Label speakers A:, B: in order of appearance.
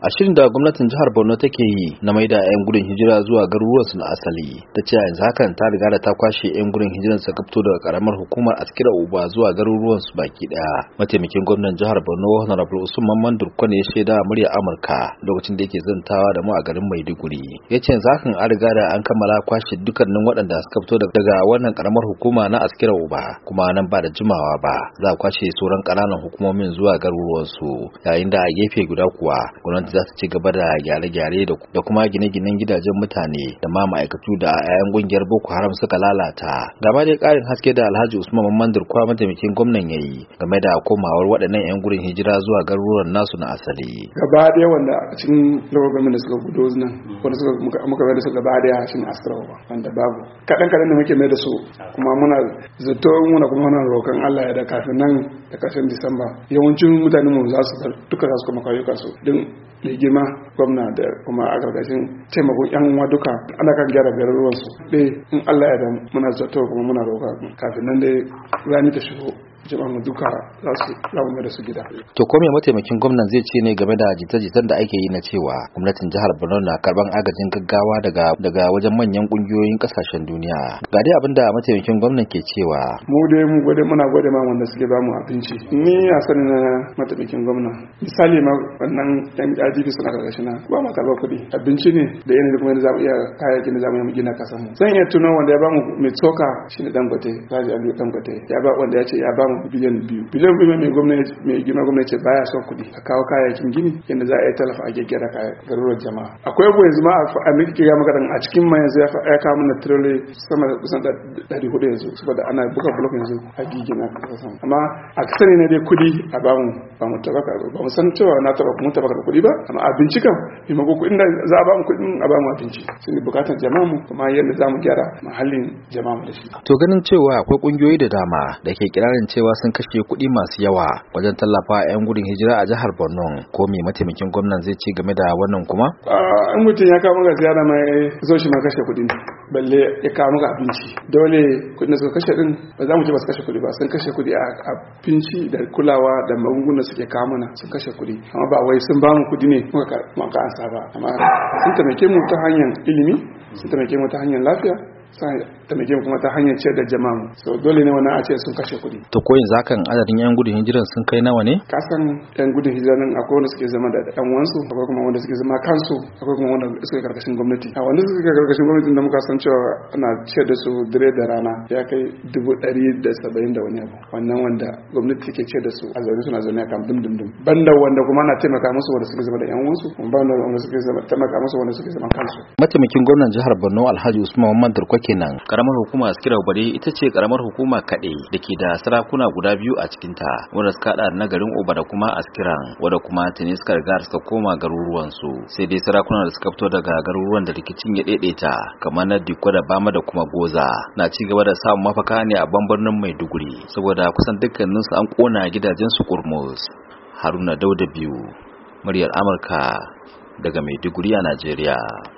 A: a shirin da gwamnatin jihar Borno take yi na maida 'yan gudun hijira zuwa garuruwansu na asali. Ta ce yanzu hakan ta riga da ta kwashe 'yan gudun hijiran suka fito daga karamar hukumar Askira Uba zuwa garuruwansu baki daya. Mataimakin gwamnan jihar Borno Honorable Usman Mamman Durko ne ya shaida murya Amurka lokacin da yake zantawa da mu a garin Maiduguri. Ya ce yanzu hakan an riga da an kammala kwashe dukkanin waɗanda suka fito daga wannan karamar hukuma na Askira Uba, kuma nan ba da jimawa ba za a kwashe sauran ƙananan hukumomin zuwa garuruwansu, yayin da a gefe guda kuwa gwamnati za su ci gaba da gyare-gyare da kuma gine-ginen gidajen mutane da ma ma'aikatu da 'ya'yan kungiyar Boko Haram suka lalata. Gaba dai ƙarin haske da Alhaji Usman Mamman Durko mataimakin gwamnan yayi game da komawar waɗannan 'yan gurin hijira zuwa garuruwan nasu na asali.
B: Gaba ɗaya wanda a cikin lokacin da suka gudo nan wanda suka muka mai da su gaba ɗaya shi ne Askira Uba, wanda babu kaɗan da muke mai da su, kuma muna zato muna kuma muna roƙon Allah ya da kafin nan da ƙarshen Disamba yawancin mutanen mu za su duka za su kuma kayyuka su din mai girma gwamna da kuma a gargashin taimakon yan uwa duka ana kan gyara garuruwan su dai in Allah ya da muna zato kuma muna roƙa kafin nan dai rani ta shigo jama'a duka za su lamu da su gida.
A: To ko me mataimakin gwamnan zai ce ne game da jita-jitan da ake yi na cewa gwamnatin jihar Borno na karban agajin gaggawa daga wajen manyan kungiyoyin kasashen duniya? Ga dai abin da mataimakin gwamnan ke cewa.
B: Mu dai muna gode ma wanda suke bamu abinci. Ni a sanin na mataimakin gwamna. Misali ma wannan yan IDP suna karkashin na ba ma karɓar kuɗi. Abinci ne da yanayi kuma da za mu iya kayayyakin da za mu yi gina kasan mu. Zan iya tuno wanda ya bamu mai tsoka shine Dangote, Alhaji Aliyu Dangote. Ya ba wanda ya ce ya bamu biliyan 2 mai gina gwamnati baya son kuɗi a kawo kayayyakin gini yadda za a yi talafa a gyaggyara garuruwar jama'a. Akwai abu yanzu ma a milki ga makaran a cikin ma yanzu ya kawo mana tirole sama da kusan 400 yanzu saboda ana buga blok yanzu a gigina kasan. Amma a sani na dai kuɗi a bamu ba mu san cewa na mun tabaka da kuɗi ba, amma a bincikan maimako kuɗin da za a bamu kuɗin a bamu abinci sun bukatar jama'a mu kuma yadda za mu gyara mahallin jama'a mu da shi.
A: To ganin cewa akwai kungiyoyi da dama da ke kirarin cewa sun kashe kuɗi masu yawa wajen tallafa 'yan gudun hijira a jihar Borno, ko me mataimakin gwamnan zai ce game da wannan kuma?
B: In mutum ya kawo maka ziyara mai zo shi ma kashe kuɗi balle ya kawo maka abinci, dole kuɗin da suka kashe din ba za mu ce ba su kashe kuɗi ba, sun kashe kuɗi a abinci da kulawa da magunguna suke kawo mana, sun kashe kuɗi, amma ba wai sun ba mu kuɗi ne muka ansa ba, amma sun taimake mu ta hanyar ilimi, sun taimake mu ta hanyar lafiya, sai taimake kuma ta hanyar ciyar da jama'a. So dole ne wannan a ce sun kashe kuɗi.
A: To ko yanzu hakan adadin 'yan gudun hijiran sun kai nawa ne?
B: Kasan 'yan gudun hijiran nan akwai wanda suke zama da ɗan wansu, akwai kuma wanda suke zama kansu, akwai kuma wanda suke karkashin gwamnati. A wanda suke karkashin gwamnati da muka san cewa ana ciyar da su dare da rana ya kai 170 da wani abu. Wannan wanda gwamnati take ciyar da su a zaune suna zaune a kan dindindin. Banda wanda kuma ana taimaka musu wanda suke zama da 'yan wansu, banda wanda suke taimaka musu wanda suke zama kansu.
A: Mataimakin gwamnan jihar Borno Alhaji Usman Mamman Durko kenan. Karamar hukuma Askira Uba ita ce karamar hukuma kaɗai da ke da sarakuna guda biyu a cikinta, wanda suka haɗa na garin Uba da kuma Askiran, wanda kuma tuni suka riga suka koma garuruwansu. Sai dai sarakuna da suka fito daga garuruwan da rikicin ya daidaita kamar na Dikko da Bama da kuma Goza na ci gaba da samun mafaka ne a birnin Maiduguri, saboda kusan dukkaninsu an kona gidajensu kurmus. Haruna Dauda biyu, muryar Amurka daga Maiduguri a Najeriya.